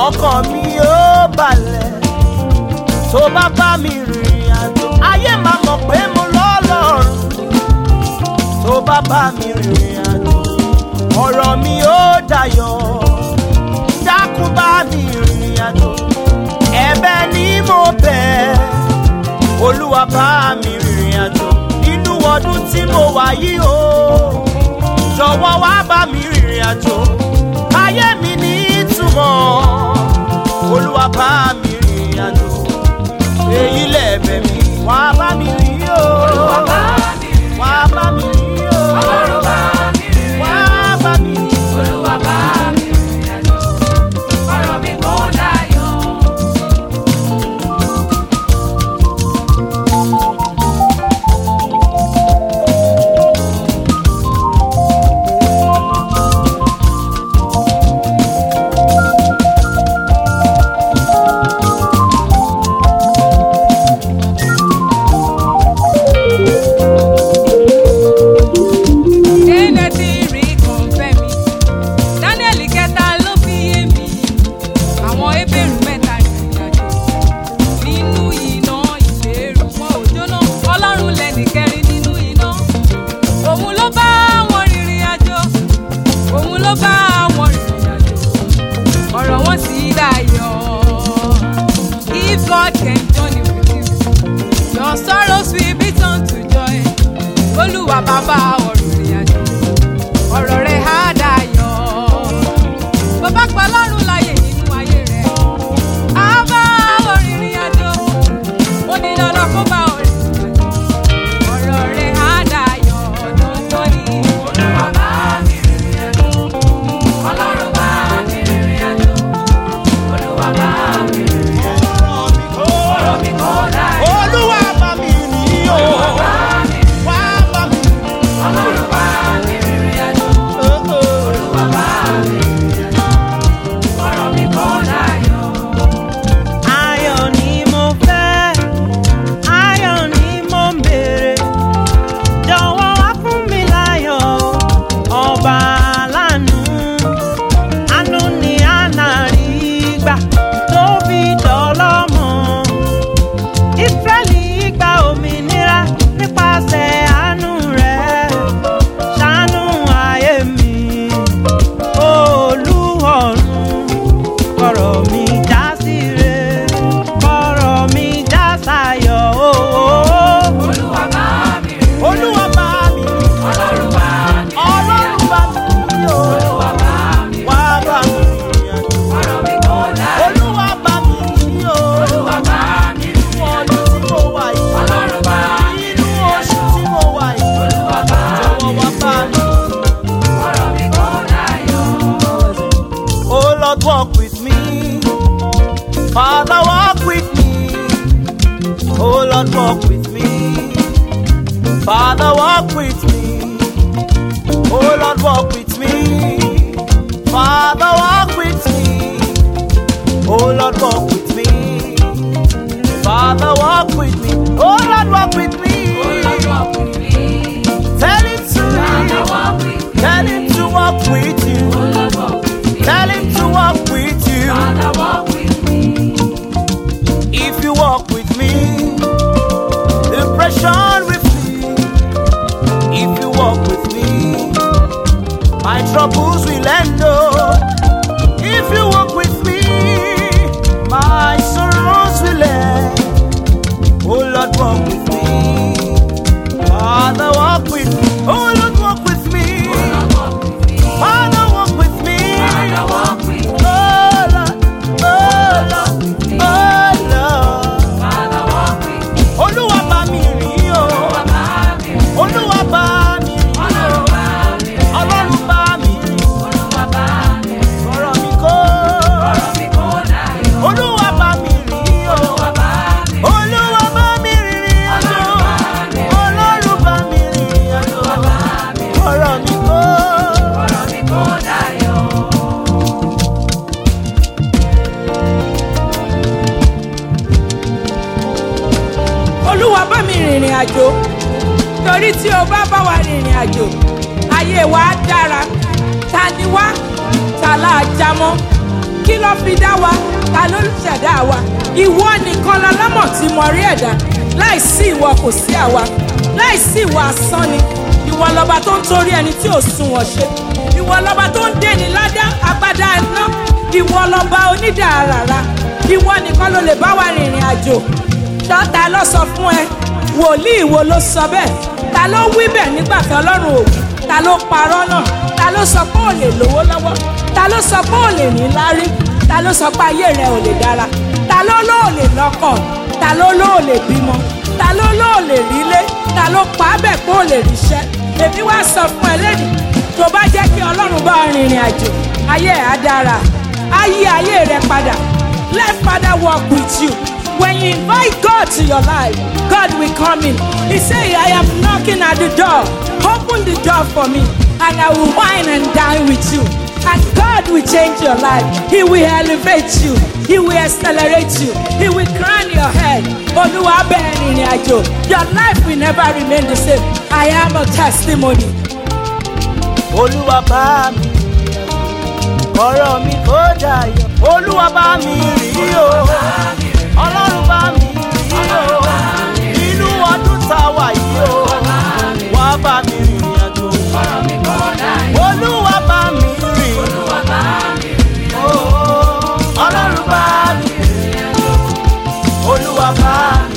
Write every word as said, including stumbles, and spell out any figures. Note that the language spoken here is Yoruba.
ọkàn mi ó balẹ̀ tó bá bá mi rìnrìn àjò. Ayé máa mọ̀ pé mo lọ́lọ́run tó bá bá mi rìnrìn àjò. Ọ̀rọ̀ mi ó dayọ̀, dákun bá mi rìnrìn àjò. Ẹ̀bẹ̀ ni mo bẹ̀, Olúwa bá mi rìnrìn àjò. Inú ọdún tí mo wà yìí o, jọ̀wọ́ wá bá mi rìnrìn àjò. Ayé mi ní ìtumọ̀, Olúwa bá mi rìnrìn àjò. Èyí lẹ̀bẹ̀ mi, wá bá mi rìn o. Olúwa bá mi rìnrìn àjò. Wá bá mi rìn o. Ọlọ́run bá mi rìnrìn àjò. Wá bá mi rìn. Olúwa bá mi rìnrìn àjò. Ọ̀rọ̀ mi kò dayọ̀. God can journey with you. Your sorrows will be turned to joy. Olúwa bàbá ọ̀rọ̀ ìrìn àjò, ọ̀rọ̀ rẹ̀ á dayọ̀. Bàbá pa lọ́rùn láyè nínú ayé rẹ̀. Á bá ọ̀rọ̀ ìrìn àjò, ó ní dandan kó bá ọ̀rọ̀ ìrìn àjò. Ọ̀rọ̀ rẹ̀ á dayọ̀ dandan ni. Olúwa bá mi rìnrìn àjò, Ọlọ́run bá mi rìnrìn àjò. Olúwa bá mi rìnrìn àjò. Olúwa bá mi rìn o. Wá bá mi rìn. Ọlọ́run bá mi rìnrìn àjò. Olúwa bá mi rìnrìn àjò. Ọ̀rọ̀ mi kò dayọ̀. Ayọ̀ ni mo fẹ́, ayọ̀ ni mo ń béèrè. Jọ̀wọ́ wá fún mi láyọ̀, ọba aláàánú. Àánú ni àná rí gbà tó fi dọ́lọ́mọ. Ísírẹ́lì gba òmìnira nípasẹ̀ àánú rẹ̀. Ṣàánú ayé mi, Olúọ̀run. Kọ̀rọ̀ mi já síre, kọ̀rọ̀ mi já sáyọ̀. Olúwa bá mi rìn. Olúwa bá mi rìn. Ọlọ́run bá mi rìn. Ọlọ́run bá mi rìn o. Olúwa bá mi rìn. Wá bá mi rìn àjò. Ọ̀rọ̀ mi kò dayọ̀. Olúwa bá mi rìn o. Olúwa bá mi rìn. Inú ọdún tí mo wà yìí. Ọlọ́run bá mi rìn. Inú oṣù tí mo wà yìí. Olúwa bá mi rìn. Jọ̀wọ́ wá bá mi rìn. Ọ̀rọ̀ mi kò dayọ̀. Oh Lord, walk with me. Father, walk with me. Oh Lord, walk with me. Father, walk with me. Oh Lord, walk with me. Father, walk with me. Oh Lord, walk with me. Father, walk with me. Oh Lord, walk with me. Oh Lord, walk with me. Tell him to Father, walk with me. Tell him to walk with you. Oh Lord, walk with me. Tell him to walk with you. Father, walk with me. If you walk with me, depression will flee. If you walk with me, my troubles will end. Oh, if you walk with me, my sorrows will end. Oh Lord, walk with me. Father, walk with me. Oh Lord, walk with me. Father, walk with me. Father, walk with me. Oh Lord, oh Lord, oh Lord. Father, walk with me. Olúwa bá mi rìn o. Olúwa bá mi rìn. Ọlọ́run bá mi rìn. Ọlọ́run bá mi rìn. Olúwa bá mi rìn. Ọ̀rọ̀ mi kò. Ọ̀rọ̀ mi kò dayọ̀. Olúwa bá mi rìn o. Olúwa bá mi rìn. Olúwa bá mi rìn àjò. Ọlọ́run bá mi rìn àjò. Ọ̀rọ̀ mi kò. Ọ̀rọ̀ mi kò dayọ̀. Olúwa bá mi rìnrìn àjò, torí tí o bá bá wa rìnrìn àjò, ayé wa á dára. Ta ni wá? Ta la já mọ́? kí ló fi dá wa, ta ló ṣẹ̀dá wa. Ìwọ nìkan lọlọ́mọ̀ tí mo rí ẹ̀dá, láìsí ìwọ kò sí àwa, láìsí ìwọ asán ni. Ìwọ lọba tó ń torí ẹni tí ò sunwọ̀n ṣe, ìwọ lọba tó ń dènì ládá agbádá iná, ìwọ lọba onídàáràrà, ìwọ nìkan ló lè bá wa rìnrìn àjò. Ta ló sọ fún ẹ? Wòlíì wo ló sọ bẹ́ẹ̀? Ta ló wí bẹ́ẹ̀ nígbà tí Ọlọ́run ò wí? Ta ló parọ́ náà? Ta ló sọ pé ò lè lówó lọ́wọ́? Ta ló sọ pé ò lè ní lárí? Ta ló sọ pé ayé rẹ ò lè dára? Ta ló ló ò lè lọ́kọ? Ta ló ló ò lè bímọ? Ta ló ló ò lè rílé? Ta ló pa á bẹ̀ pé ò lè ríṣẹ́? Èmi wá sọ fún ẹ lẹ́nu, tó bá jẹ́ kí Ọlọ́run bá ọ rìnrìn àjò, ayé ẹ̀ á dára, á yí ayé rẹ padà. Let Father walk with you. When you invite God to your life, God will come in. He say, I am knocking at the door. Open the door for me, and I will wine and dine with you. And God will change your life. He will elevate you. He will accelerate you. He will crown your head. Olúwa bẹ́ẹ̀ rìnrìn àjò. Your life will never remain the same. I am a testimony. Olúwa bá mi, ọ̀rọ̀ mi kò dayọ̀. Olúwa bá mi rí o. Ọlọ́run bá mi rí o. Inú ọdún tá a wà yìí o. Wá bá mi rìnrìn àjò. Olúwa bá mi rí. Ọlọ́run bá mi rí. Olúwa bá mi.